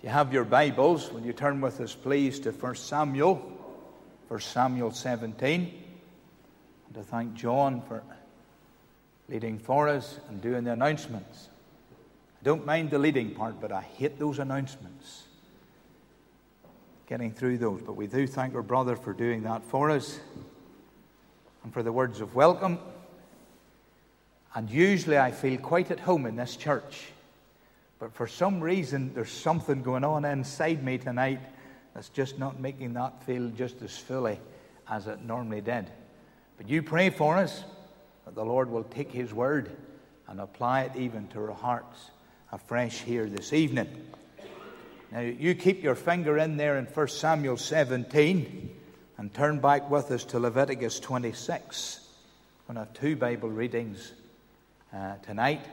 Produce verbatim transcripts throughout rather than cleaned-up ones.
If you have your Bibles, will you turn with us, please, to First Samuel, First Samuel seventeen. And to thank John for leading for us and doing the announcements. I don't mind the leading part, but I hate those announcements. Getting through those. But we do thank our brother for doing that for us and for the words of welcome. And usually I feel quite at home in this church. But for some reason, there's something going on inside me tonight that's just not making that feel just as fully as it normally did. But you pray for us that the Lord will take His word and apply it even to our hearts afresh here this evening. Now, you keep your finger in there in First Samuel seventeen and turn back with us to Leviticus twenty-six. We're going to have two Bible readings uh, tonight.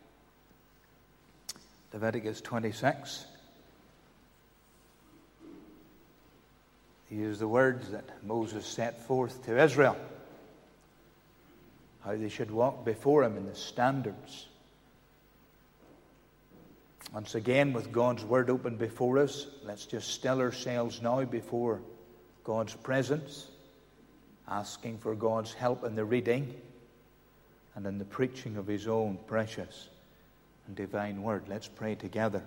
Leviticus twenty-six. These are the words that Moses set forth to Israel. How they should walk before him in the standards. Once again, with God's word open before us, let's just still ourselves now before God's presence, asking for God's help in the reading and in the preaching of His own precious and divine word. Let's pray together.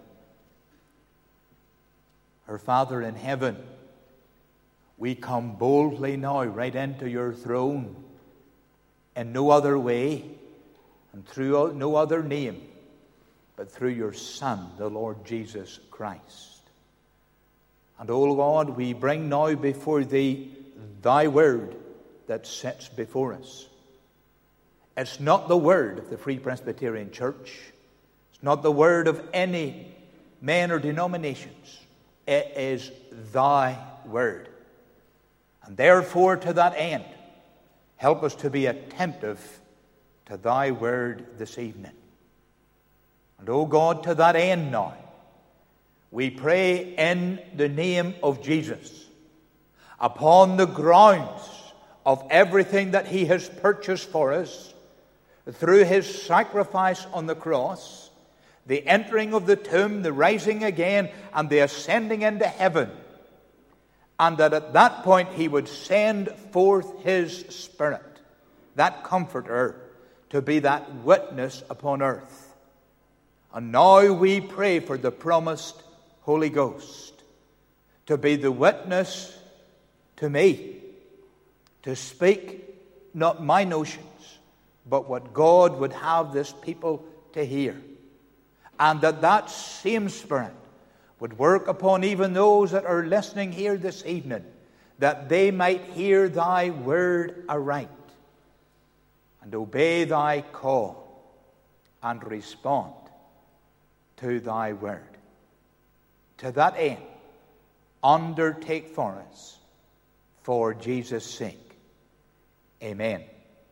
Our Father in heaven, we come boldly now right into your throne in no other way and through no other name but through your Son, the Lord Jesus Christ. And, O God, we bring now before Thee Thy word that sits before us. It's not the word of the Free Presbyterian Church. Not the word of any men or denominations. It is Thy word. And therefore, to that end, help us to be attentive to Thy word this evening. And, O God, to that end now, we pray in the name of Jesus, upon the grounds of everything that He has purchased for us, through His sacrifice on the cross, the entering of the tomb, the rising again, and the ascending into heaven. And that at that point He would send forth His Spirit, that Comforter, to be that witness upon earth. And now we pray for the promised Holy Ghost to be the witness to me, to speak not my notions, but what God would have this people to hear. And that that same Spirit would work upon even those that are listening here this evening, that they might hear Thy word aright and obey Thy call and respond to Thy word. To that end, undertake for us, for Jesus' sake. Amen.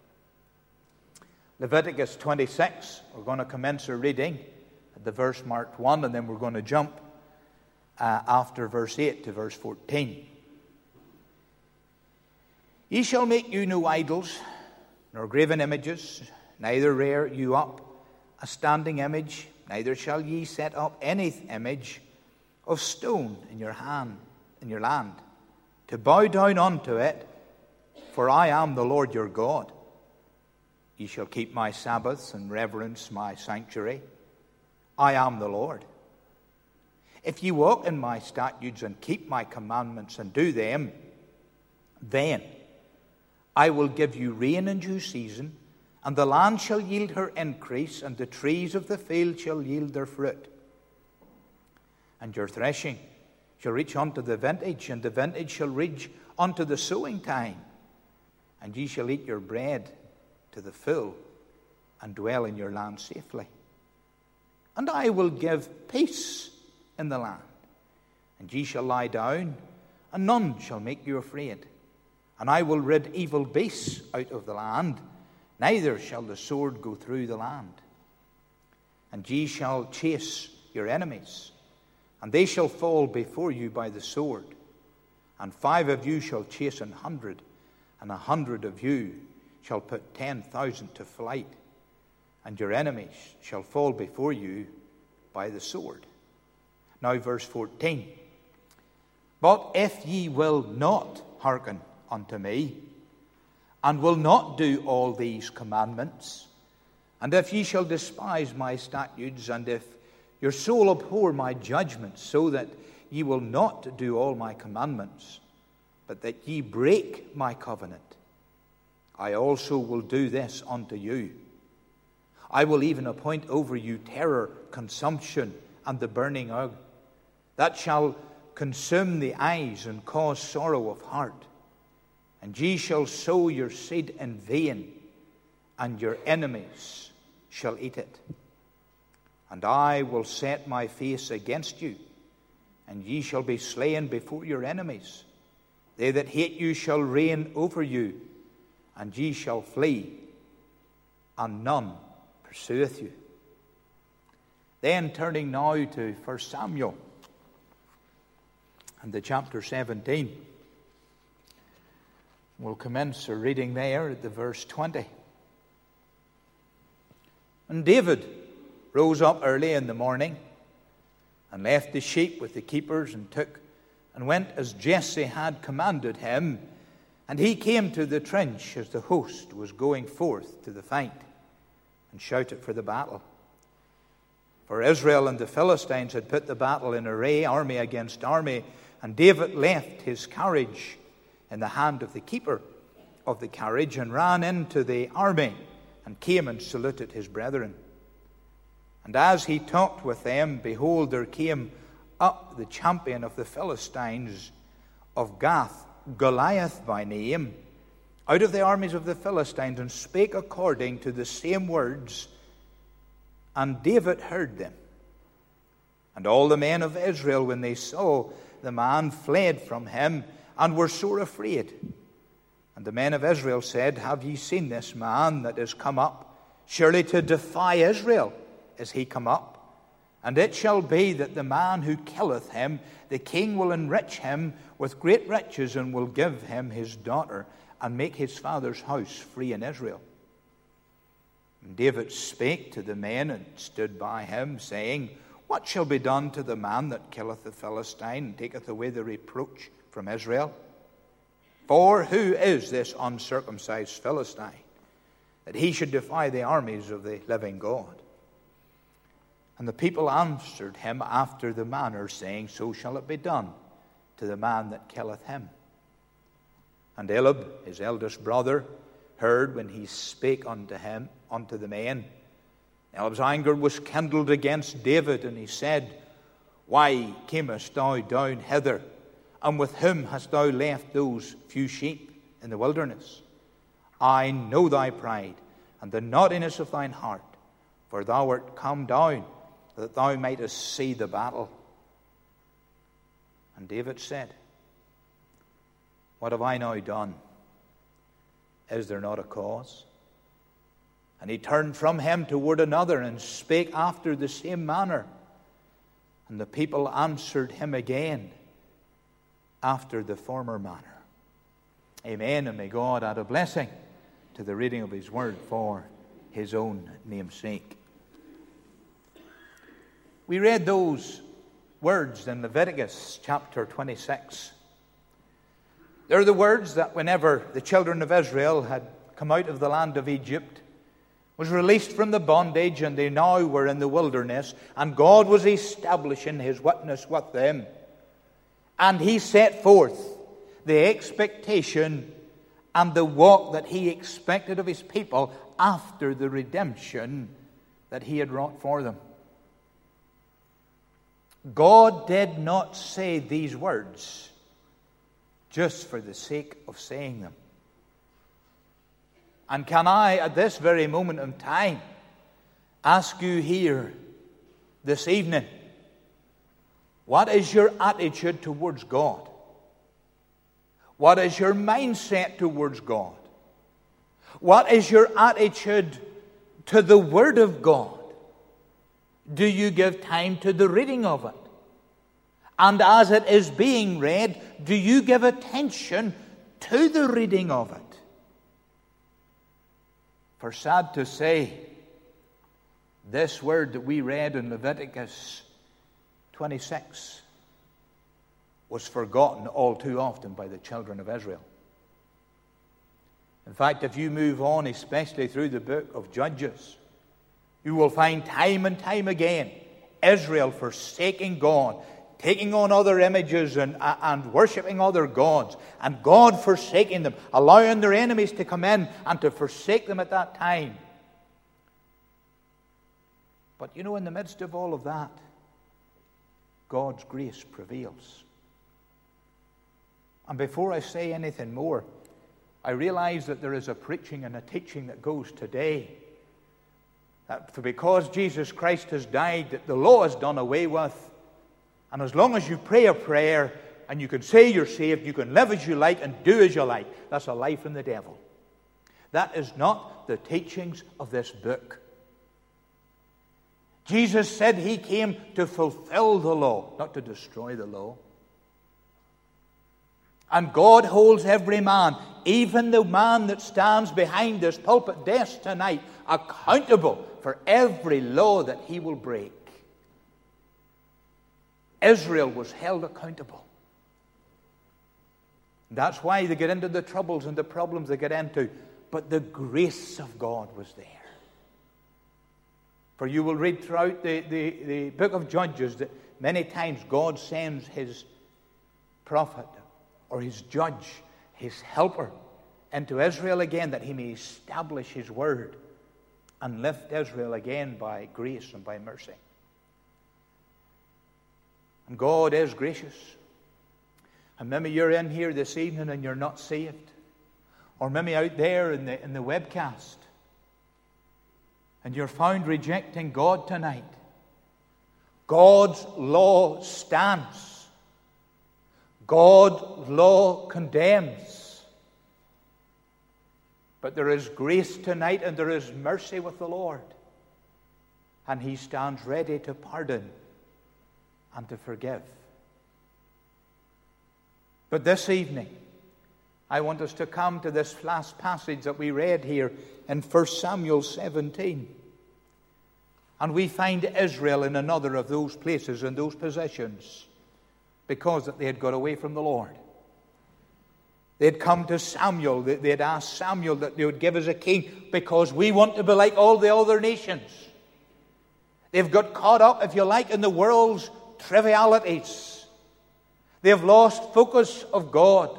Leviticus twenty-six, we're going to commence our reading the verse marked one, and then we're going to jump uh, after verse eight to verse fourteen. Ye shall make you no idols, nor graven images, neither rear you up a standing image, neither shall ye set up any image of stone in your hand, in your land, to bow down unto it, for I am the Lord your God. Ye shall keep my Sabbaths and reverence my sanctuary. I am the Lord. If ye walk in my statutes and keep my commandments and do them, then I will give you rain in due season, and the land shall yield her increase, and the trees of the field shall yield their fruit. And your threshing shall reach unto the vintage, and the vintage shall reach unto the sowing time. And ye shall eat your bread to the full, and dwell in your land safely. And I will give peace in the land. And ye shall lie down, and none shall make you afraid. And I will rid evil beasts out of the land, neither shall the sword go through the land. And ye shall chase your enemies, and they shall fall before you by the sword. And five of you shall chase an hundred, and a hundred of you shall put ten thousand to flight. And your enemies shall fall before you by the sword. Now verse fourteen. But if ye will not hearken unto me, and will not do all these commandments, and if ye shall despise my statutes, and if your soul abhor my judgments, so that ye will not do all my commandments, but that ye break my covenant, I also will do this unto you. I will even appoint over you terror, consumption, and the burning out, that shall consume the eyes and cause sorrow of heart. And ye shall sow your seed in vain, and your enemies shall eat it. And I will set my face against you, and ye shall be slain before your enemies. They that hate you shall reign over you, and ye shall flee, and none pursueth you. Then turning now to First Samuel, and the chapter seventeen. We'll commence our reading there at the verse twenty. And David rose up early in the morning, and left the sheep with the keepers, and took and went as Jesse had commanded him. And he came to the trench as the host was going forth to the fight, and shouted for the battle. For Israel and the Philistines had put the battle in array, army against army, and David left his carriage in the hand of the keeper of the carriage, and ran into the army, and came and saluted his brethren. And as he talked with them, behold, there came up the champion of the Philistines of Gath, Goliath by name, out of the armies of the Philistines, and spake according to the same words. And David heard them. And all the men of Israel, when they saw the man, fled from him, and were sore afraid. And the men of Israel said, Have ye seen this man that is come up? Surely to defy Israel is he come up. And it shall be that the man who killeth him, the king will enrich him with great riches, and will give him his daughter, and make his father's house free in Israel. And David spake to the men and stood by him, saying, What shall be done to the man that killeth the Philistine, and taketh away the reproach from Israel? For who is this uncircumcised Philistine, that he should defy the armies of the living God? And the people answered him after the manner, saying, So shall it be done to the man that killeth him. And Eliab, his eldest brother, heard when he spake unto him, unto the men. Eliab's anger was kindled against David, and he said, Why camest thou down hither? And with whom hast thou left those few sheep in the wilderness? I know thy pride, and the naughtiness of thine heart, for thou art come down, that thou mightest see the battle. And David said, What have I now done? Is there not a cause? And he turned from him toward another, and spake after the same manner. And the people answered him again after the former manner. Amen. And may God add a blessing to the reading of his word for his own name's sake. We read those words in Leviticus chapter twenty-six. They're the words that whenever the children of Israel had come out of the land of Egypt, was released from the bondage, and they now were in the wilderness, and God was establishing his witness with them. And he set forth the expectation and the walk that he expected of his people after the redemption that he had wrought for them. God did not say these words just for the sake of saying them. And can I, at this very moment in time, ask you here this evening, what is your attitude towards God? What is your mindset towards God? What is your attitude to the Word of God? Do you give time to the reading of it? And as it is being read, do you give attention to the reading of it? For sad to say, this word that we read in Leviticus twenty-six was forgotten all too often by the children of Israel. In fact, if you move on, especially through the book of Judges, you will find time and time again Israel forsaking God, taking on other images and, and worshipping other gods, and God forsaking them, allowing their enemies to come in and to forsake them at that time. But you know, in the midst of all of that, God's grace prevails. And before I say anything more, I realize that there is a preaching and a teaching that goes today that because Jesus Christ has died, that the law is done away with. And as long as you pray a prayer and you can say you're saved, you can live as you like and do as you like, that's a lie from the devil. That is not the teachings of this book. Jesus said he came to fulfill the law, not to destroy the law. And God holds every man, even the man that stands behind this pulpit desk tonight, accountable for every law that he will break. Israel was held accountable. That's why they get into the troubles and the problems they get into. But the grace of God was there. For you will read throughout the, the, the book of Judges that many times God sends his prophet or his judge, his helper, into Israel again, that he may establish his word and lift Israel again by grace and by mercy. And God is gracious. And maybe you're in here this evening and you're not saved. Or maybe out there in the, in the webcast, and you're found rejecting God tonight. God's law stands. God's law condemns. But there is grace tonight and there is mercy with the Lord. And he stands ready to pardon and to forgive. But this evening, I want us to come to this last passage that we read here in First Samuel seventeen. And we find Israel in another of those places and those positions because that they had got away from the Lord. They had come to Samuel. They had asked Samuel that they would give us a king because we want to be like all the other nations. They've got caught up, if you like, in the world's trivialities. They have lost focus of God.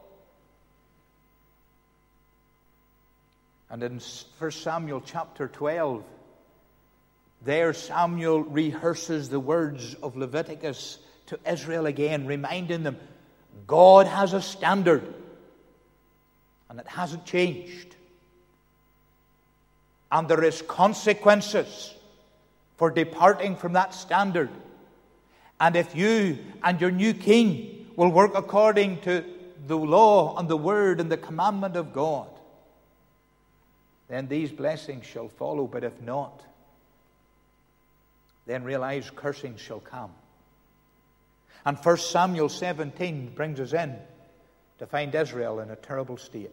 And in First Samuel chapter twelve, there Samuel rehearses the words of Leviticus to Israel again, reminding them God has a standard and it hasn't changed. And there is consequences for departing from that standard. And if you and your new king will work according to the law and the word and the commandment of God, then these blessings shall follow. But if not, then realize cursing shall come. And First Samuel seventeen brings us in to find Israel in a terrible state.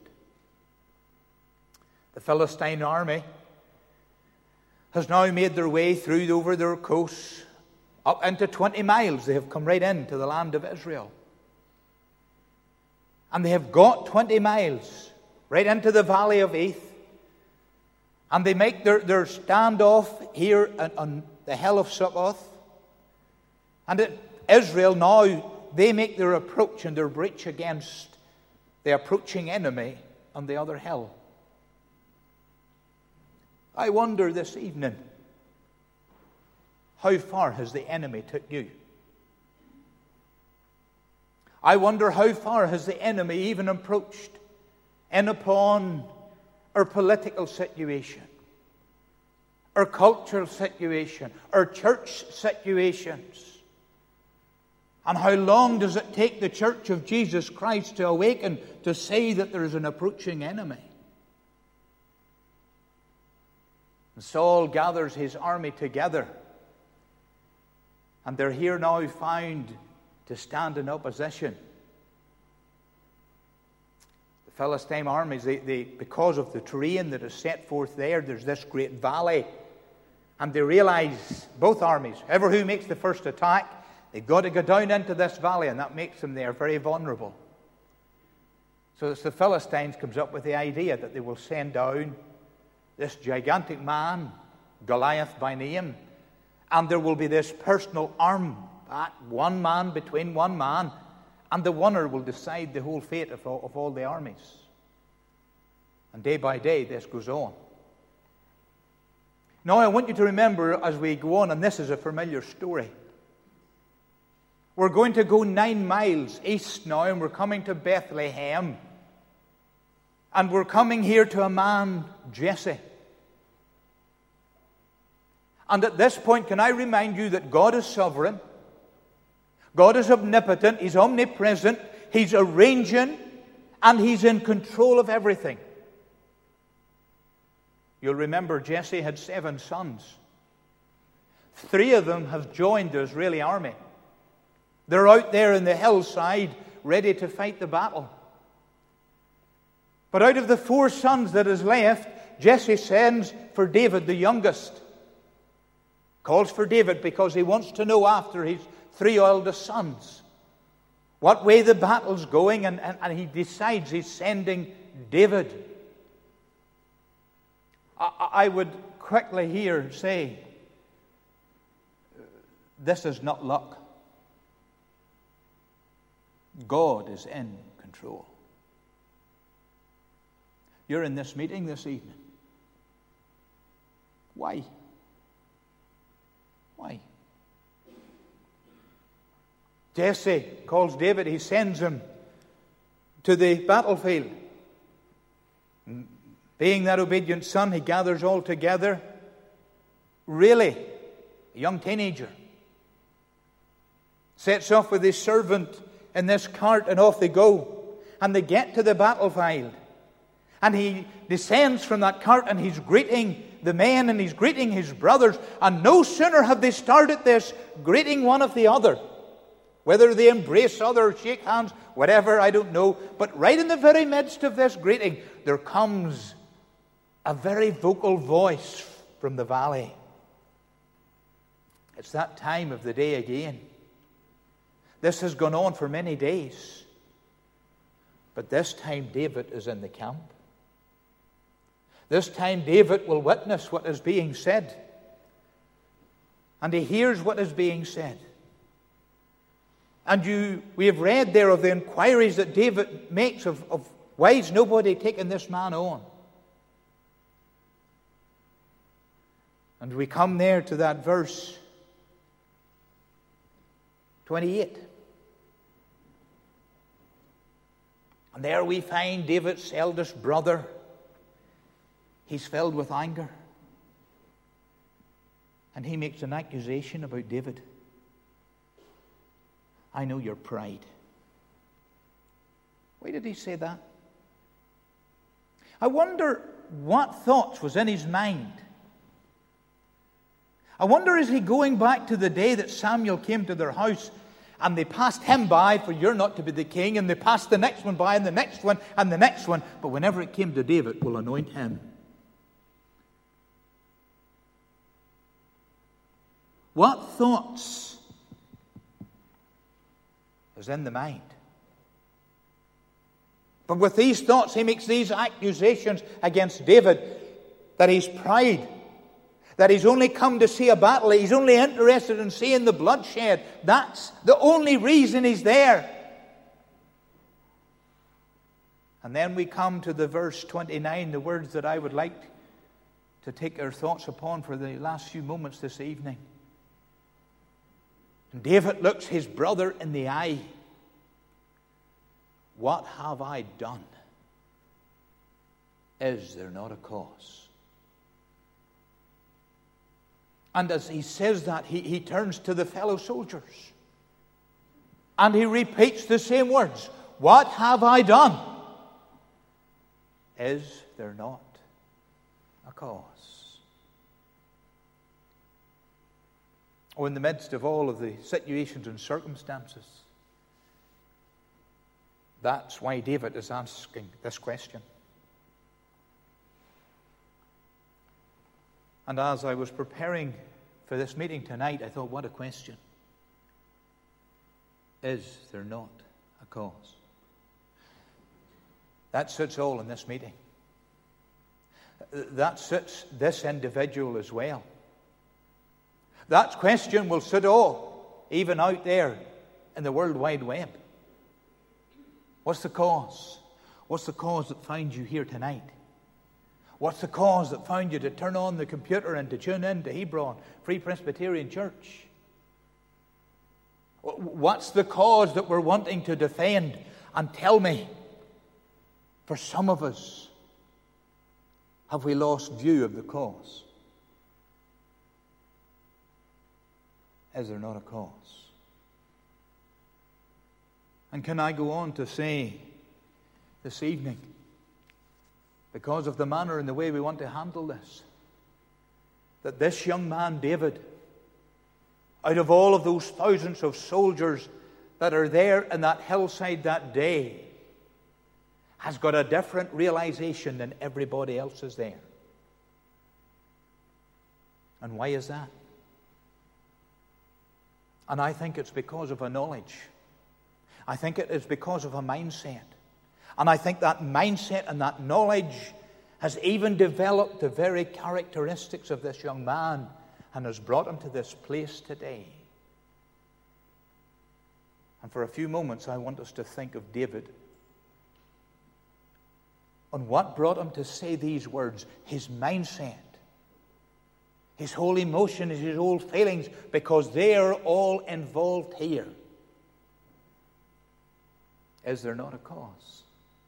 The Philistine army has now made their way through over their coasts, up into twenty miles. They have come right into the land of Israel. And they have got twenty miles right into the valley of Eith. And they make their, their standoff here on, on the hill of Succoth. And it, Israel now, they make their approach and their breach against the approaching enemy on the other hill. I wonder this evening, how far has the enemy took you? I wonder how far has the enemy even approached in upon our political situation, our cultural situation, our church situations. And how long does it take the church of Jesus Christ to awaken to say that there is an approaching enemy? And Saul gathers his army together, and they're here now found to stand in opposition. The Philistine armies, they, they, because of the terrain that is set forth there, there's this great valley. And they realize, both armies, whoever who makes the first attack, They've got to go down into this valley, and that makes them there very vulnerable. So it's the Philistines comes up with the idea that they will send down this gigantic man, Goliath by name, and there will be this personal arm, one man between one man, and the winner will decide the whole fate of all, of all the armies. And day by day, this goes on. Now, I want you to remember as we go on, and this is a familiar story. We're going to go nine miles east now, and we're coming to Bethlehem. And we're coming here to a man, Jesse. And at this point, can I remind you that God is sovereign? God is omnipotent. He's omnipresent. He's arranging, and He's in control of everything. You'll remember Jesse had seven sons. Three of them have joined the Israeli army. They're out there in the hillside ready to fight the battle. But out of the four sons that is left, Jesse sends for David, the youngest. Calls for David because he wants to know after his three eldest sons what way the battle's going, and, and, and he decides he's sending David. I, I would quickly here say, this is not luck. God is in control. You're in this meeting this evening. Why? Why? Jesse calls David, he sends him to the battlefield. Being that obedient son, he gathers all together. Really, a young teenager. Sets off with his servant in this cart, and off they go. And they get to the battlefield. And he descends from that cart, and he's greeting the men, and he's greeting his brothers. And no sooner have they started this, greeting one of the other. Whether they embrace other, shake hands, whatever, I don't know. But right in the very midst of this greeting, there comes a very vocal voice from the valley. It's that time of the day again. This has gone on for many days. But this time David is in the camp. This time David will witness what is being said. And he hears what is being said. And you, we have read there of the inquiries that David makes of, of why is nobody taking this man on. And we come there to that verse twenty-eight. And there we find David's eldest brother. He's filled with anger. And he makes an accusation about David. I know your pride. Why did he say that? I wonder what thoughts was in his mind. I wonder, is he going back to the day that Samuel came to their house and they passed him by, for you're not to be the king, and they passed the next one by, and the next one, and the next one, but whenever it came to David, we'll anoint him. What thoughts was in the mind? But with these thoughts, he makes these accusations against David, that he's pride, that he's only come to see a battle, he's only interested in seeing the bloodshed. That's the only reason he's there. And then we come to the verse twenty-nine, the words that I would like to take our thoughts upon for the last few moments this evening. And David looks his brother in the eye. What have I done? Is there not a cause? And as he says that, he, he turns to the fellow soldiers. And he repeats the same words. What have I done? Is there not a cause? Oh, in the midst of all of the situations and circumstances, that's why David is asking this question. And as I was preparing for this meeting tonight, I thought, what a question. Is there not a cause? That suits all in this meeting. That suits this individual as well. That question will suit all, even out there in the World Wide Web. What's the cause? What's the cause that finds you here tonight? What's the cause that found you to turn on the computer and to tune in to Hebron Free Presbyterian Church? What's the cause that we're wanting to defend? And tell me, for some of us, have we lost view of the cause? Is there not a cause? And can I go on to say this evening, because of the manner and the way we want to handle this, that this young man, David, out of all of those thousands of soldiers that are there in that hillside that day, has got a different realization than everybody else is there. And why is that? And I think it's because of a knowledge. I think it is because of a mindset. And I think that mindset and that knowledge has even developed the very characteristics of this young man and has brought him to this place today. And for a few moments, I want us to think of David, on what brought him to say these words, his mindset, his whole emotion, his whole feelings, because they are all involved here. Is there not a cause?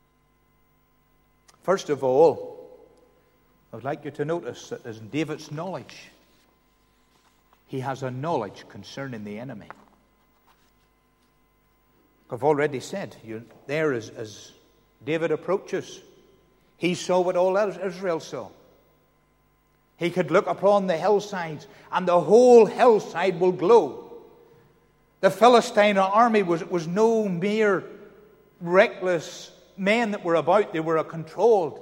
First of all, I would like you to notice that in David's knowledge, he has a knowledge concerning the enemy. I've already said, you, there as, as David approaches, he saw what all Israel saw. He could look upon the hillsides, and the whole hillside will glow. The Philistine army was, was no mere reckless men that were about. They were a controlled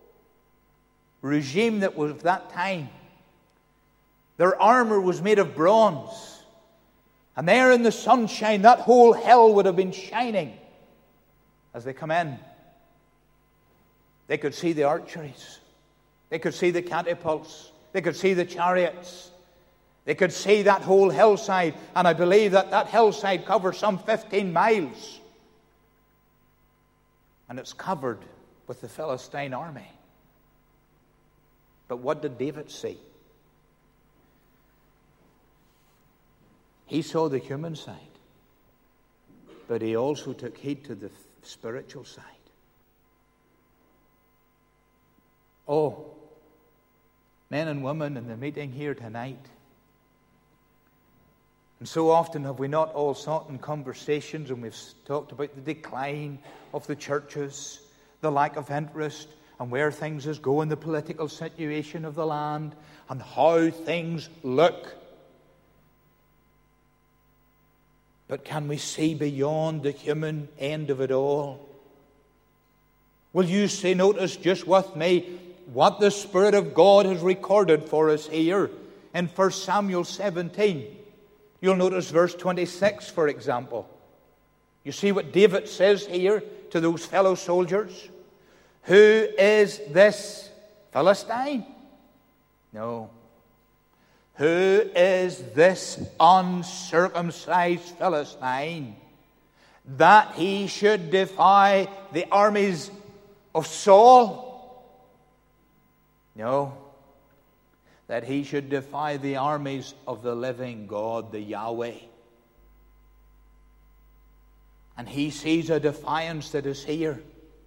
regime that was of that time. Their armor was made of bronze. And there in the sunshine, that whole hill would have been shining as they come in. They could see the archeries. They could see the catapults. They could see the chariots. They could see that whole hillside. And I believe that that hillside covers some fifteen miles. And it's covered with the Philistine army. But what did David see? He saw the human side, but he also took heed to the spiritual side. Oh, men and women in the meeting here tonight, and so often have we not all sat in conversations and we've talked about the decline of the churches, the lack of interest, and where things is going, the political situation of the land, and how things look. But can we see beyond the human end of it all? Will you say, notice just with me what the Spirit of God has recorded for us here in First Samuel seventeen. You'll notice verse twenty-six, for example. You see what David says here to those fellow soldiers? Who is this Philistine? No. Who is this uncircumcised Philistine, that he should defy the armies of Saul? No. That he should defy the armies of the living God, the Yahweh. And he sees a defiance that is here.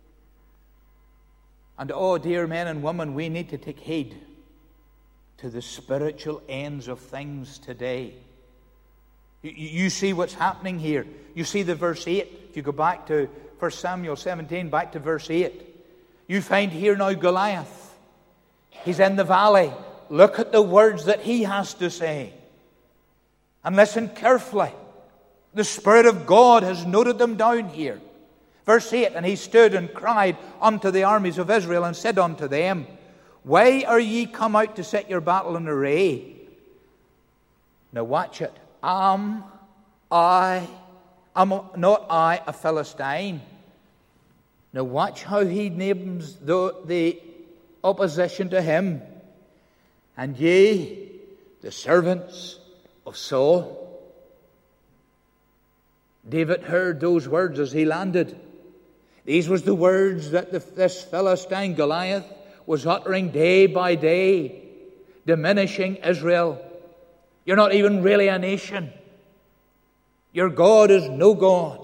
And oh, dear men and women, we need to take heed to the spiritual ends of things today. You, you see what's happening here. You see the verse eight. If you go back to First Samuel seventeen, back to verse eight, you find here now Goliath. He's in the valley. Look at the words that he has to say. And listen carefully. The Spirit of God has noted them down here. Verse eight, and he stood and cried unto the armies of Israel and said unto them, why are ye come out to set your battle in array? Now watch it. Am I Am not I a Philistine? Now watch how he names the, the opposition to him. And ye, the servants of Saul. David heard those words as he landed. These was the words that the, this Philistine Goliath was uttering day by day, diminishing Israel. You're not even really a nation. Your God is no God.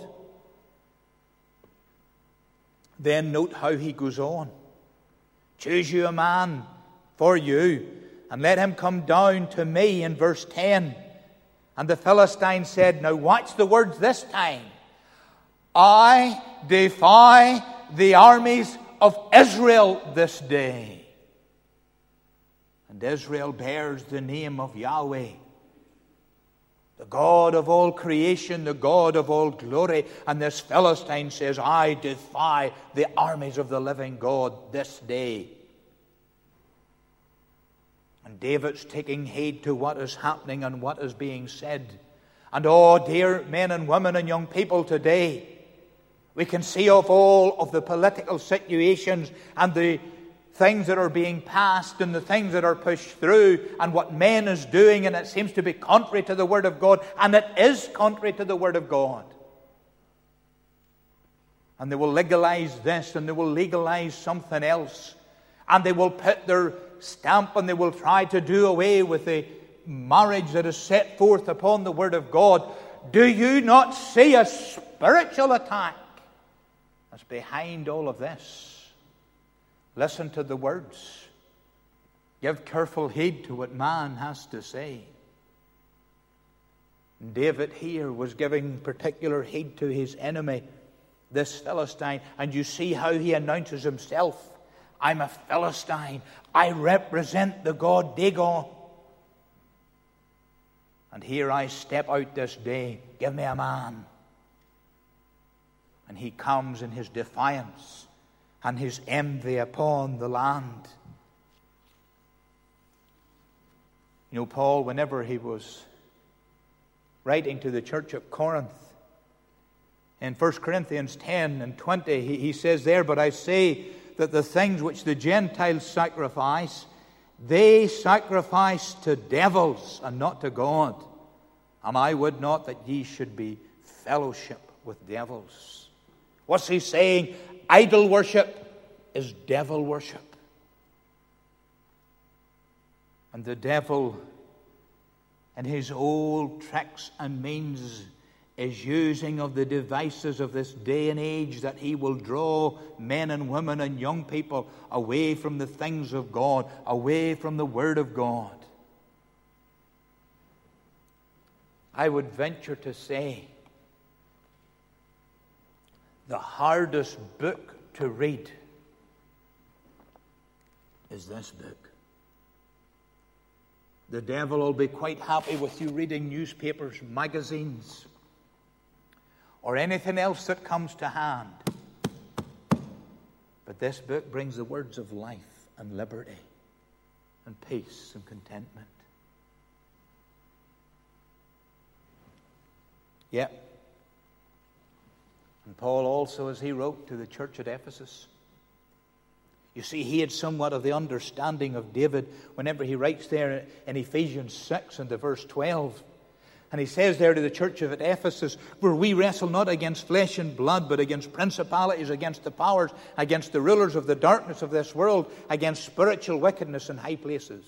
Then note how he goes on. Choose you a man for you, and let him come down to me, in verse ten. And the Philistine said, now watch the words this time. I defy the armies of Israel this day. And Israel bears the name of Yahweh, the God of all creation, the God of all glory. And this Philistine says, I defy the armies of the living God this day. And David's taking heed to what is happening and what is being said. And oh, dear men and women and young people today, we can see of all of the political situations and the things that are being passed and the things that are pushed through and what man is doing, and it seems to be contrary to the Word of God, and it is contrary to the Word of God. And they will legalize this and they will legalize something else, and they will put their stamp and they will try to do away with the marriage that is set forth upon the Word of God. Do you not see a spiritual attack that's behind all of this? Listen to the words. Give careful heed to what man has to say. David here was giving particular heed to his enemy, this Philistine. And you see how he announces himself. I'm a Philistine. I represent the god Dagon. And here I step out this day. Give me a man. And he comes in his defiance and his envy upon the land. You know, Paul, whenever he was writing to the church at Corinth, in First Corinthians ten and twenty, he, he says there, but I say that the things which the Gentiles sacrifice, they sacrifice to devils and not to God. And I would not that ye should be fellowship with devils. What's he saying? Idol worship is devil worship. And the devil, in his old tricks and means, is using of the devices of this day and age that he will draw men and women and young people away from the things of God, away from the Word of God. I would venture to say the hardest book to read is this book. The devil will be quite happy with you reading newspapers, magazines, or anything else that comes to hand. But this book brings the words of life and liberty and peace and contentment. Yep. And Paul also, as he wrote to the church at Ephesus, you see, he had somewhat of the understanding of David whenever he writes there in Ephesians six and the verse twelve. And he says there to the church of Ephesus, where we wrestle not against flesh and blood, but against principalities, against the powers, against the rulers of the darkness of this world, against spiritual wickedness in high places.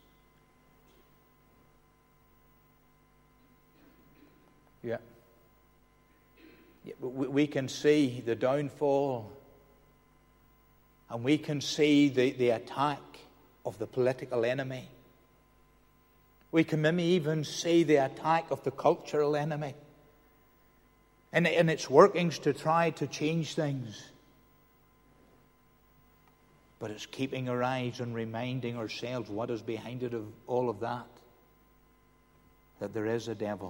Yeah. yeah we can see the downfall, and we can see the, the attack of the political enemy. We can maybe even see the attack of the cultural enemy and, and its workings to try to change things. But it's keeping our eyes and reminding ourselves what is behind it of all of that. That there is a devil.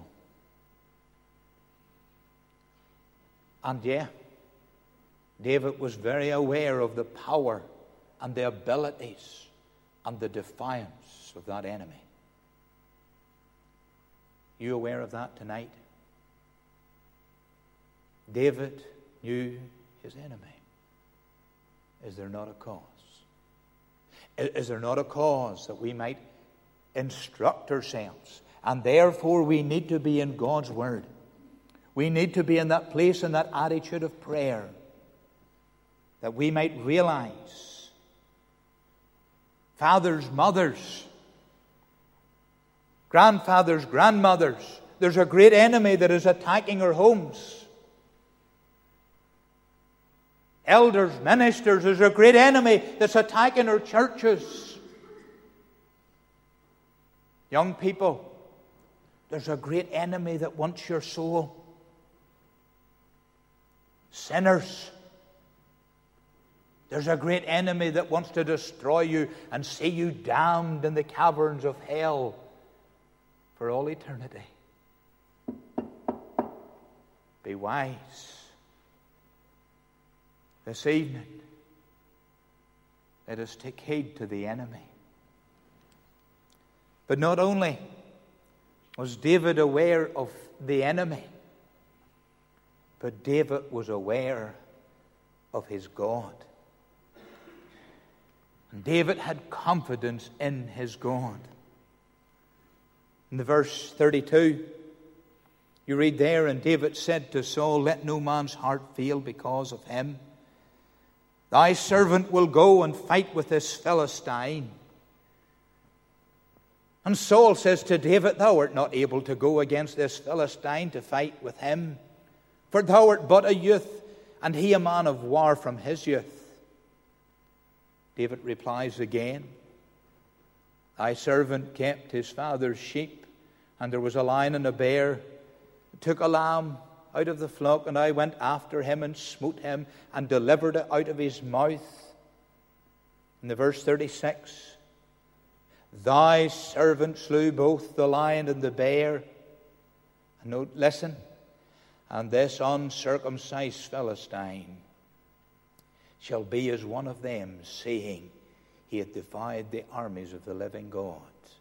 And yeah, David was very aware of the power and the abilities and the defiance of that enemy. You aware of that tonight? David knew his enemy. Is there not a cause? Is there not a cause that we might instruct ourselves? And therefore we need to be in God's Word. We need to be in that place, in that attitude of prayer, that we might realize, fathers, mothers, grandfathers, grandmothers, there's a great enemy that is attacking our homes. Elders, ministers, there's a great enemy that's attacking our churches. Young people, there's a great enemy that wants your soul. Sinners, there's a great enemy that wants to destroy you and see you damned in the caverns of hell for all eternity. Be wise. This evening, let us take heed to the enemy. But not only was David aware of the enemy, but David was aware of his God. And David had confidence in his God. In the verse thirty-two, you read there, and David said to Saul, "Let no man's heart fail because of him. Thy servant will go and fight with this Philistine." And Saul says to David, "Thou art not able to go against this Philistine to fight with him, for thou art but a youth, and he a man of war from his youth." David replies again, "Thy servant kept his father's sheep, and there was a lion and a bear, took a lamb out of the flock, and I went after him and smote him and delivered it out of his mouth." In the verse thirty-six, "Thy servant slew both the lion and the bear." And note, listen, "and this uncircumcised Philistine shall be as one of them, saying, he hath defied the armies of the living God."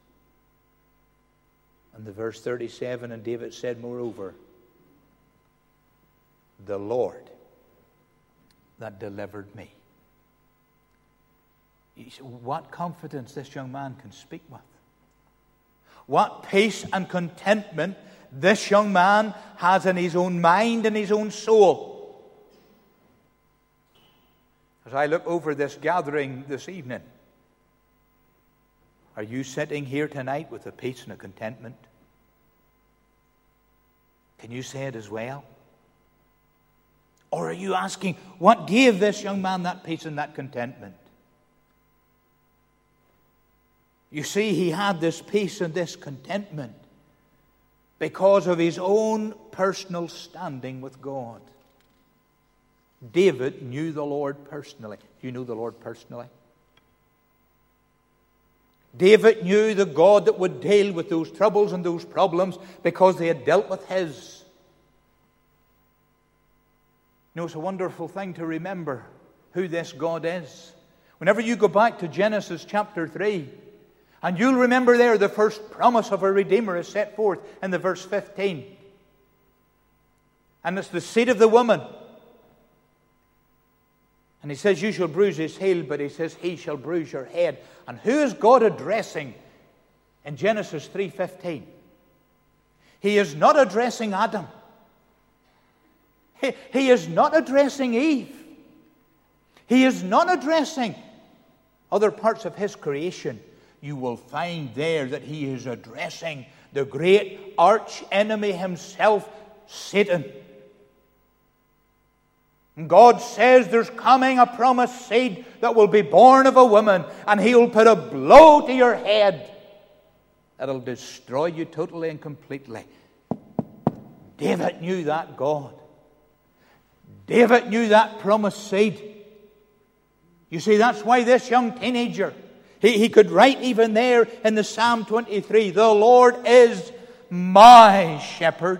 And the verse thirty-seven, "And David said, moreover, the Lord that delivered me." You see, what confidence this young man can speak with. What peace and contentment this young man has in his own mind and his own soul. As I look over this gathering this evening, are you sitting here tonight with a peace and a contentment? Can you say it as well? Or are you asking, what gave this young man that peace and that contentment? You see, he had this peace and this contentment because of his own personal standing with God. David knew the Lord personally. Do you know the Lord personally? David knew the God that would deal with those troubles and those problems because they had dealt with his. You know, it's a wonderful thing to remember who this God is. Whenever you go back to Genesis chapter three, and you'll remember there the first promise of a Redeemer is set forth in the verse fifteen. And it's the seed of the woman. And he says, you shall bruise his heel, but he says, he shall bruise your head. And who is God addressing in Genesis three fifteen? He is not addressing Adam. He, he is not addressing Eve. He is not addressing other parts of his creation. You will find there that he is addressing the great arch enemy himself, Satan. And God says there's coming a promised seed that will be born of a woman, and he'll put a blow to your head that'll destroy you totally and completely. David knew that God. David knew that promised seed. You see, that's why this young teenager, he, he could write even there in the Psalm twenty-three, the Lord is my shepherd.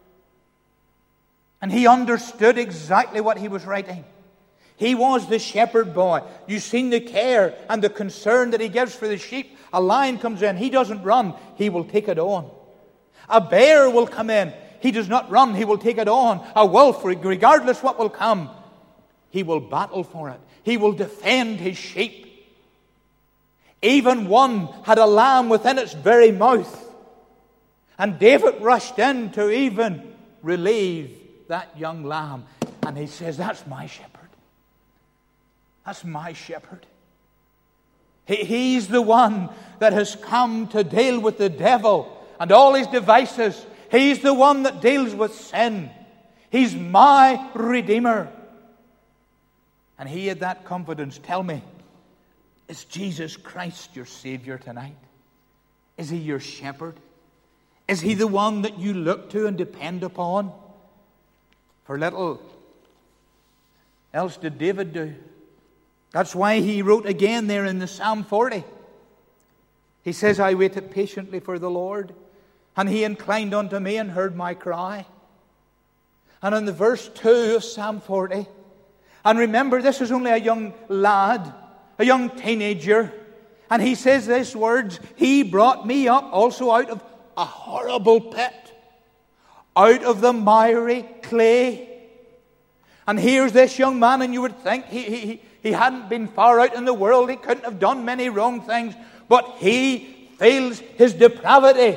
And he understood exactly what he was writing. He was the shepherd boy. You've seen the care and the concern that he gives for the sheep. A lion comes in, he doesn't run, he will take it on. A bear will come in, He does not run, he will take it on. A wolf, regardless what will come, he will battle for it. He will defend his sheep. Even one had a lamb within its very mouth. And David rushed in to even relieve that young lamb. And he says, that's my shepherd. That's my shepherd. He, he's the one that has come to deal with the devil and all his devices. He's the one that deals with sin. He's my Redeemer. And he had that confidence. Tell me, is Jesus Christ your Savior tonight? Is he your shepherd? Is he the one that you look to and depend upon? For little else did David do. That's why he wrote again there in the Psalm forty. He says, I waited patiently for the Lord, and he inclined unto me and heard my cry. And in the verse two of Psalm forty, and remember, this is only a young lad, a young teenager, and he says these words, he brought me up also out of a horrible pit, out of the miry clay. And here's this young man, and you would think he, he, he hadn't been far out in the world. He couldn't have done many wrong things. But he feels his depravity.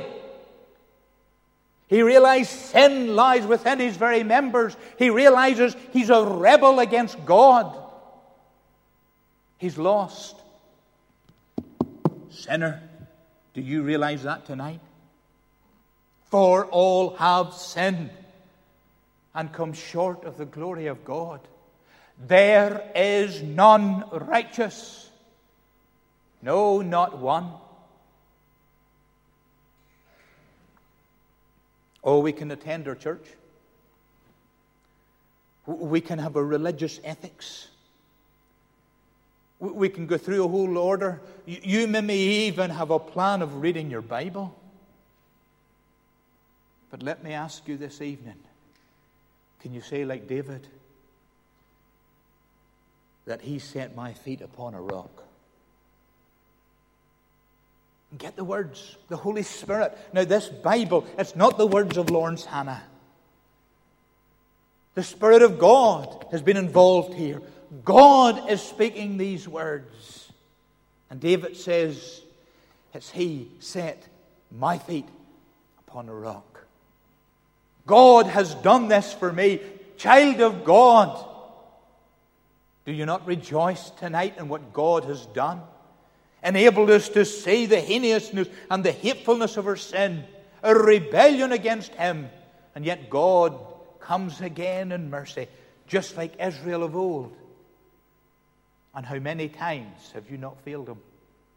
He realizes sin lies within his very members. He realizes he's a rebel against God. He's lost. Sinner, do you realize that tonight? For all have sinned and come short of the glory of God. There is none righteous. No, not one. Oh, we can attend our church. We can have a religious ethics. We can go through a whole order. You may even have a plan of reading your Bible. But let me ask you this evening, can you say like David, that he set my feet upon a rock? Get the words, the Holy Spirit. Now this Bible, it's not the words of Lawrence Hannah. The Spirit of God has been involved here. God is speaking these words. And David says, it's he set my feet upon a rock. God has done this for me. Child of God, do you not rejoice tonight in what God has done? Enabled us to see the heinousness and the hatefulness of our sin, a rebellion against Him. And yet God comes again in mercy, just like Israel of old. And how many times have you not failed Him?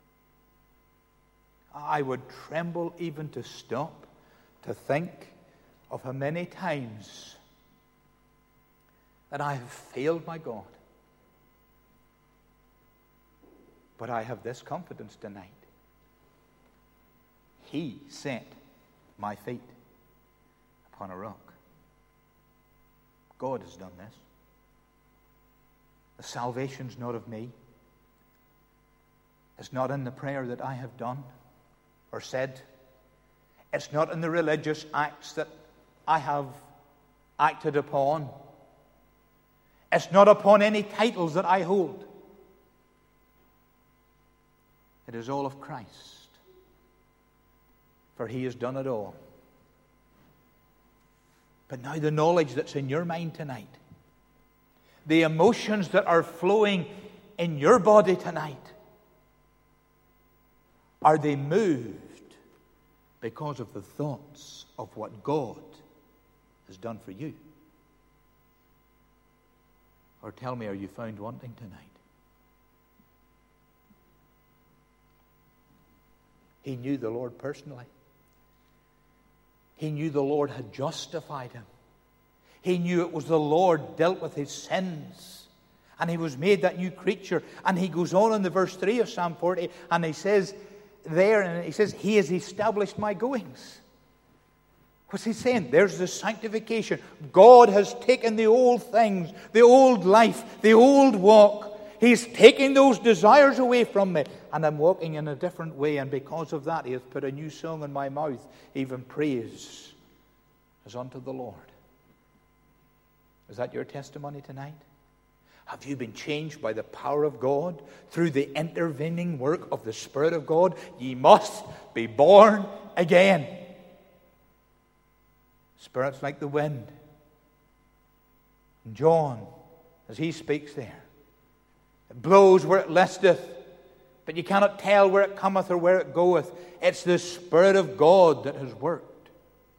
I would tremble even to stop to think of how many times that I have failed my God. But I have this confidence tonight. He set my feet upon a rock. God has done this. The salvation's not of me. It's not in the prayer that I have done or said. It's not in the religious acts that I have acted upon. It's not upon any titles that I hold. It is all of Christ. For He has done it all. But now the knowledge that's in your mind tonight, the emotions that are flowing in your body tonight, are they moved because of the thoughts of what God has done for you? Or tell me, are you found wanting tonight? He knew the Lord personally. He knew the Lord had justified him. He knew it was the Lord dealt with his sins. And he was made that new creature. And he goes on in the verse three of Psalm forty, and he says there, and he says, He has established my goings. What's he saying? There's the sanctification. God has taken the old things, the old life, the old walk. He's taking those desires away from me, and I'm walking in a different way. And because of that, He has put a new song in my mouth, even praise as unto the Lord. Is that your testimony tonight? Have you been changed by the power of God through the intervening work of the Spirit of God? Ye must be born again. Spirit's like the wind. And John, as he speaks there, it blows where it listeth, but you cannot tell where it cometh or where it goeth. It's the Spirit of God that has worked.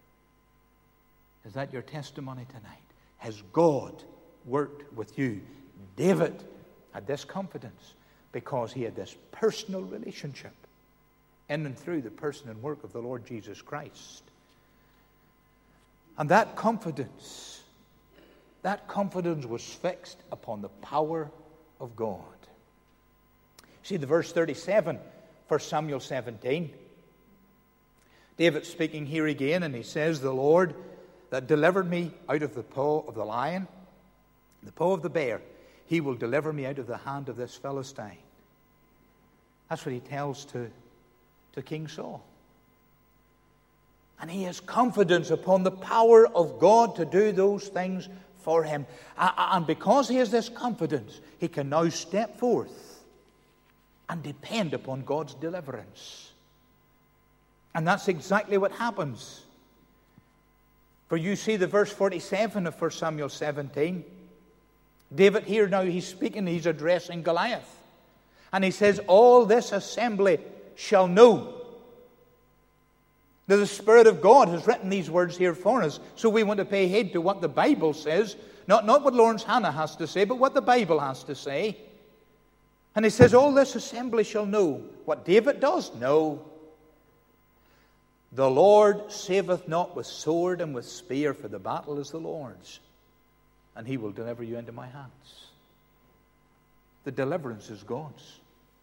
Is that your testimony tonight? Has God worked with you? David had this confidence because he had this personal relationship in and through the person and work of the Lord Jesus Christ. And that confidence, that confidence was fixed upon the power of God. See the verse thirty-seven, First Samuel seventeen. David speaking here again, and he says, the Lord that delivered me out of the paw of the lion, the paw of the bear, he will deliver me out of the hand of this Philistine. That's what he tells to, to King Saul. And he has confidence upon the power of God to do those things for him. And because he has this confidence, he can now step forth and depend upon God's deliverance. And that's exactly what happens. For you see the verse forty-seven of First Samuel seventeen. David here now, he's speaking, he's addressing Goliath. And he says, all this assembly shall know that the Spirit of God has written these words here for us. So we want to pay heed to what the Bible says. Not, not what Lawrence Hannah has to say, but what the Bible has to say. And he says, all this assembly shall know. What David does? No. The Lord saveth not with sword and with spear, for the battle is the Lord's, and he will deliver you into my hands. The deliverance is God's.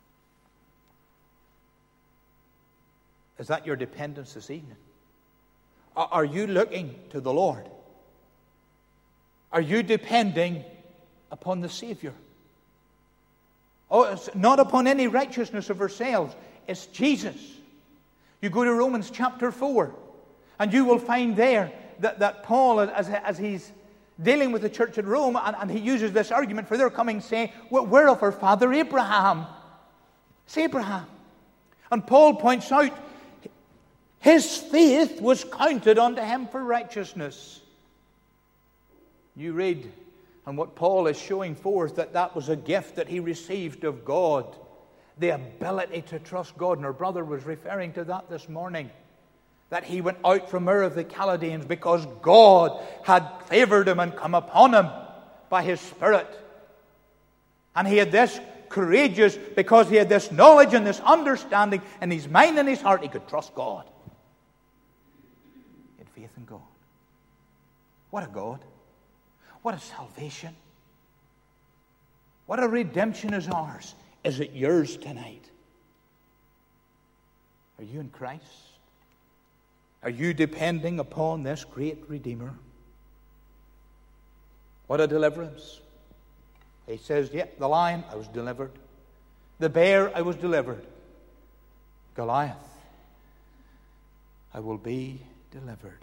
Is that your dependence this evening? Are you looking to the Lord? Are you depending upon the Savior? Oh, it's not upon any righteousness of ourselves. It's Jesus. You go to Romans chapter four, and you will find there that, that Paul, as, as he's dealing with the church at Rome, and, and he uses this argument for their coming, saying, we're of our father Abraham. It's Abraham. And Paul points out, his faith was counted unto him for righteousness. You read, and what Paul is showing forth, that that was a gift that he received of God. The ability to trust God. And our brother was referring to that this morning. That he went out from Ur of the Chaldeans because God had favored him and come upon him by his Spirit. And he had this courageous, because he had this knowledge and this understanding in his mind and his heart, he could trust God. He had faith in God. What a God. What a salvation. What a redemption is ours. Is it yours tonight? Are you in Christ? Are you depending upon this great Redeemer? What a deliverance. He says, yeah, the lion, I was delivered. The bear, I was delivered. Goliath, I will be delivered.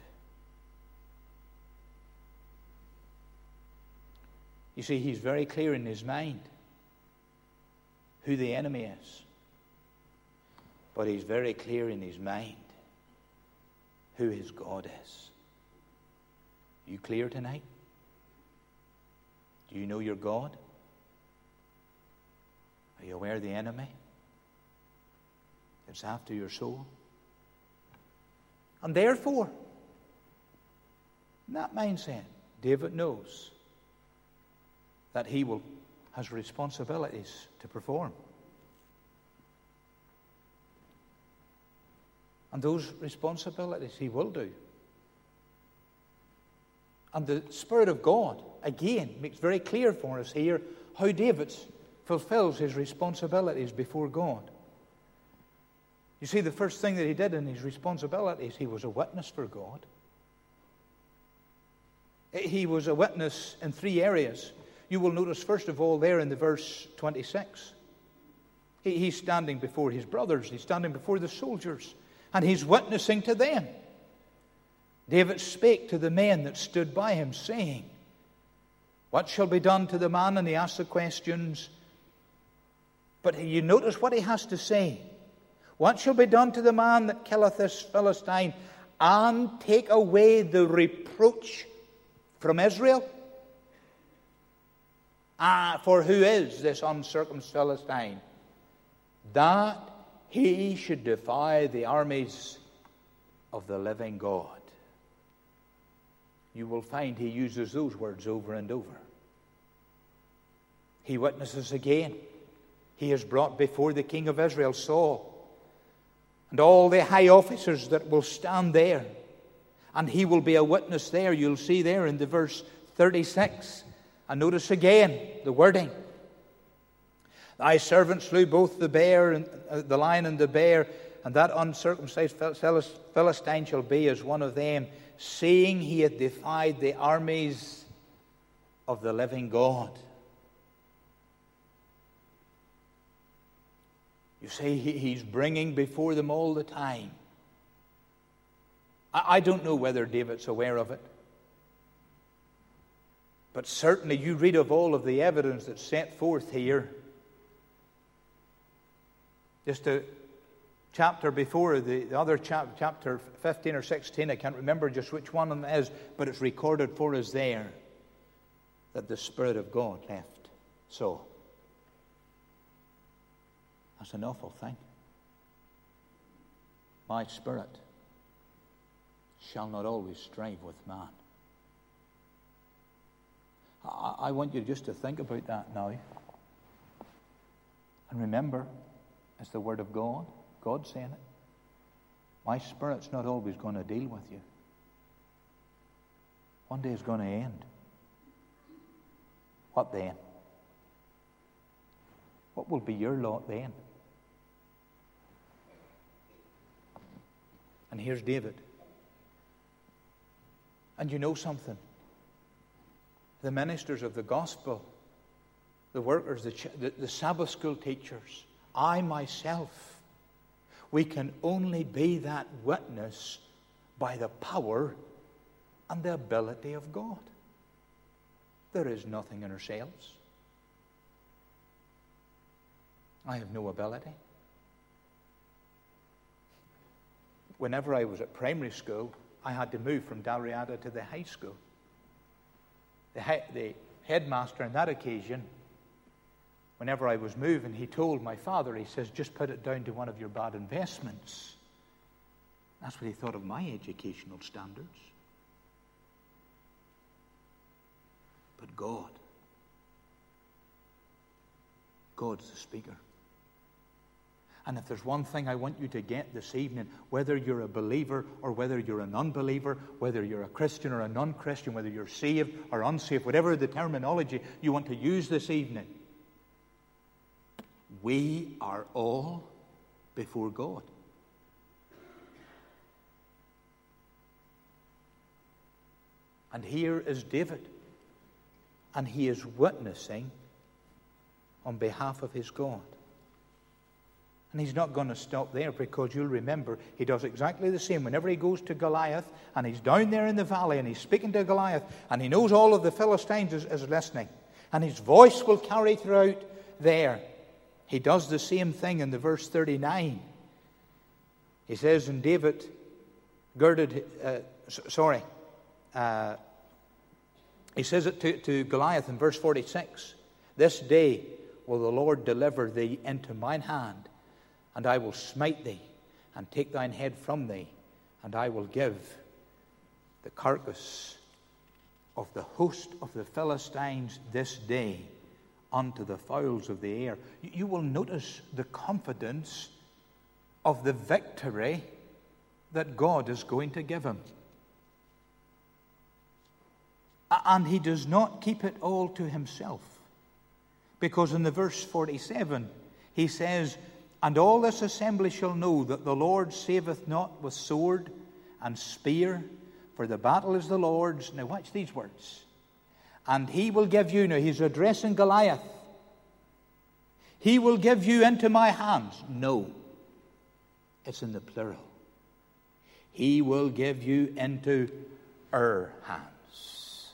You see, he's very clear in his mind who the enemy is. But he's very clear in his mind who his God is. You clear tonight? Do you know your God? Are you aware of the enemy that's after your soul? And therefore, in that mindset, David knows that he will has responsibilities to perform. And those responsibilities he will do. And the Spirit of God, again, makes very clear for us here how David fulfills his responsibilities before God. You see, the first thing that he did in his responsibilities, he was a witness for God. He was a witness in three areas. You will notice, first of all, there in the verse twenty-six. He, he's standing before his brothers. He's standing before the soldiers. And he's witnessing to them. David spake to the men that stood by him, saying, what shall be done to the man? And he asks the questions. But you notice what he has to say. What shall be done to the man that killeth this Philistine, and take away the reproach from Israel? Ah, for who is this uncircumcised Philistine, that he should defy the armies of the living God? You will find he uses those words over and over. He witnesses again. He is brought before the king of Israel, Saul, and all the high officers that will stand there. And he will be a witness there. You'll see there in the verse thirty-six. And notice again the wording. Thy servant slew both the bear and uh, the lion and the bear, and that uncircumcised Philistine shall be as one of them, seeing he hath defied the armies of the living God. You see, he's bringing before them all the time. I don't know whether David's aware of it. But certainly you read of all of the evidence that's set forth here. Just a chapter before, the, the other chap, chapter fifteen or sixteen, I can't remember just which one of them is, but it's recorded for us there that the Spirit of God left Saul. That's an awful thing. My spirit shall not always strive with man. I, I want you just to think about that now. And remember, it's the Word of God. God saying it. My spirit's not always going to deal with you. One day it's going to end. What then? What will be your lot then? And here's David. And you know something? The ministers of the gospel, the workers, the, ch- the, the Sabbath school teachers, I myself, we can only be that witness by the power and the ability of God. There is nothing in ourselves. I have no ability. Whenever I was at primary school, I had to move from Dalriada to the high school. The, he- the headmaster on that occasion, whenever I was moving, he told my father, he says, just put it down to one of your bad investments. That's what he thought of my educational standards. But God, God's the speaker. And if there's one thing I want you to get this evening, whether you're a believer or whether you're an unbeliever, whether you're a Christian or a non-Christian, whether you're saved or unsaved, whatever the terminology you want to use this evening, we are all before God. And here is David, and he is witnessing on behalf of his God. And he's not going to stop there, because you'll remember he does exactly the same whenever he goes to Goliath, and he's down there in the valley and he's speaking to Goliath, and he knows all of the Philistines is, is listening, and his voice will carry throughout there. He does the same thing in the verse thirty-nine. He says, and David girded, uh, sorry, uh, he says it to, to Goliath in verse forty-six. This day will the Lord deliver thee into mine hand, and I will smite thee, and take thine head from thee, and I will give the carcass of the host of the Philistines this day unto the fowls of the air. You will notice the confidence of the victory that God is going to give him. And he does not keep it all to himself. Because in the verse forty-seven, he says, and all this assembly shall know that the Lord saveth not with sword and spear, for the battle is the Lord's. Now watch these words. And he will give you, now he's addressing Goliath, he will give you into my hands. No, it's in the plural. He will give you into our hands.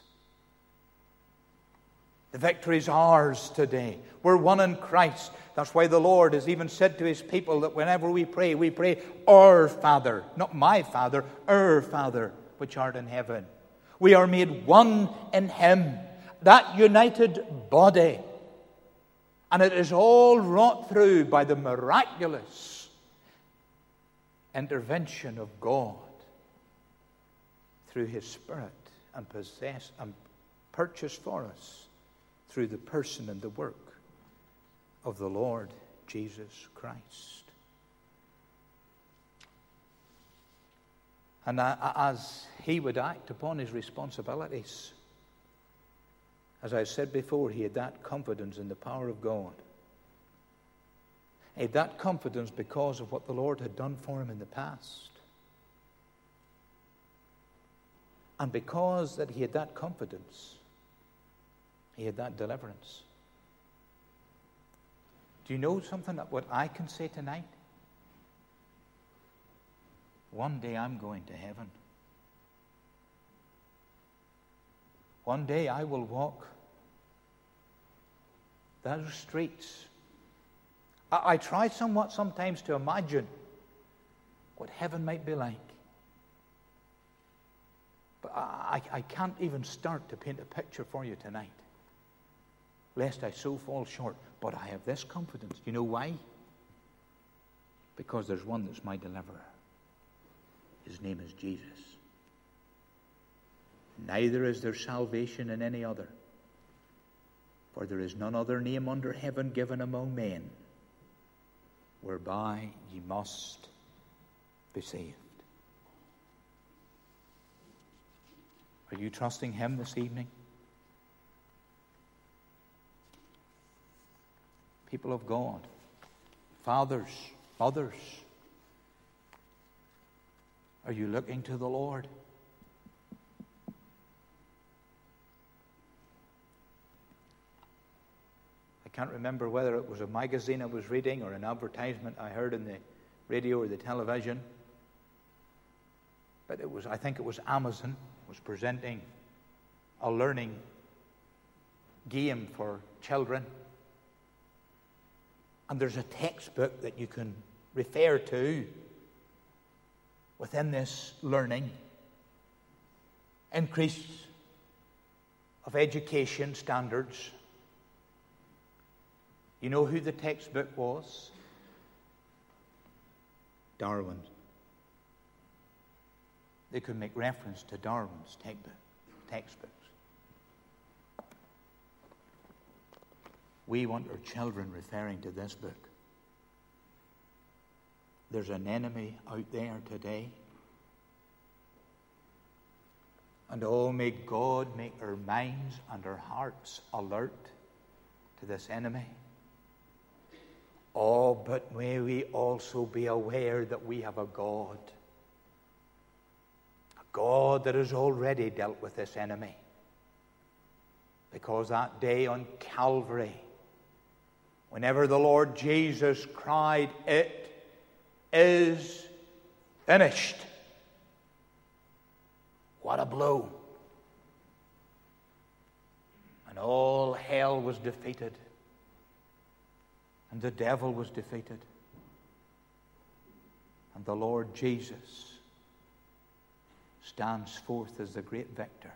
The victory is ours today. We're one in Christ. That's why the Lord has even said to his people that whenever we pray, we pray, Our Father. Not my Father, our Father, which art in heaven. We are made one in him. That united body. And it is all wrought through by the miraculous intervention of God through his Spirit, and possessed and purchased for us through the person and the work of the Lord Jesus Christ. And as he would act upon his responsibilities, as I said before, he had that confidence in the power of God. He had that confidence because of what the Lord had done for him in the past. And because that he had that confidence, he had that deliverance. Do you know something that what I can say tonight? One day I'm going to heaven. One day I will walk those streets. I, I try somewhat sometimes to imagine what heaven might be like. But I, I can't even start to paint a picture for you tonight, lest I so fall short. But I have this confidence. You know why? Because there's one that's my deliverer. His name is Jesus. Neither is there salvation in any other, for there is none other name under heaven given among men whereby ye must be saved. Are you trusting him this evening? People of God, fathers, mothers, are you looking to the Lord? I can't remember whether it was a magazine I was reading or an advertisement I heard in the radio or the television. But it was, I think it was Amazon was presenting a learning game for children. And there's a textbook that you can refer to within this learning. Increase of education standards. You know who the textbook was? Darwin. They could make reference to Darwin's textbooks. We want our children referring to this book. There's an enemy out there today. And oh, may God make our minds and our hearts alert to this enemy. Oh, but may we also be aware that we have a God. A God that has already dealt with this enemy. Because that day on Calvary, whenever the Lord Jesus cried, "It is finished." What a blow. And all hell was defeated. And the devil was defeated. And the Lord Jesus stands forth as the great victor.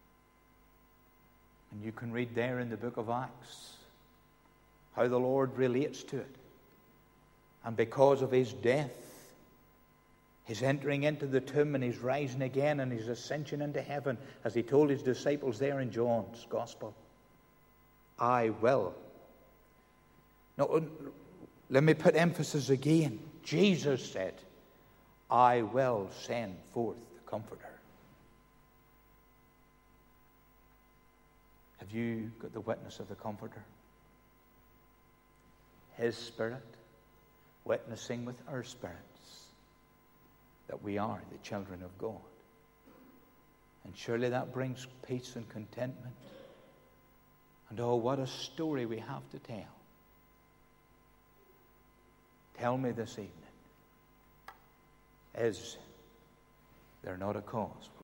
And you can read there in the book of Acts how the Lord relates to it. And because of his death, his entering into the tomb and his rising again and his ascension into heaven, as he told his disciples there in John's Gospel, I will. Now, let me put emphasis again. Jesus said, I will send forth the Comforter. Have you got the witness of the Comforter? His Spirit witnessing with our spirits that we are the children of God. And surely that brings peace and contentment. And oh, what a story we have to tell. Tell me this evening, is They're not a cause.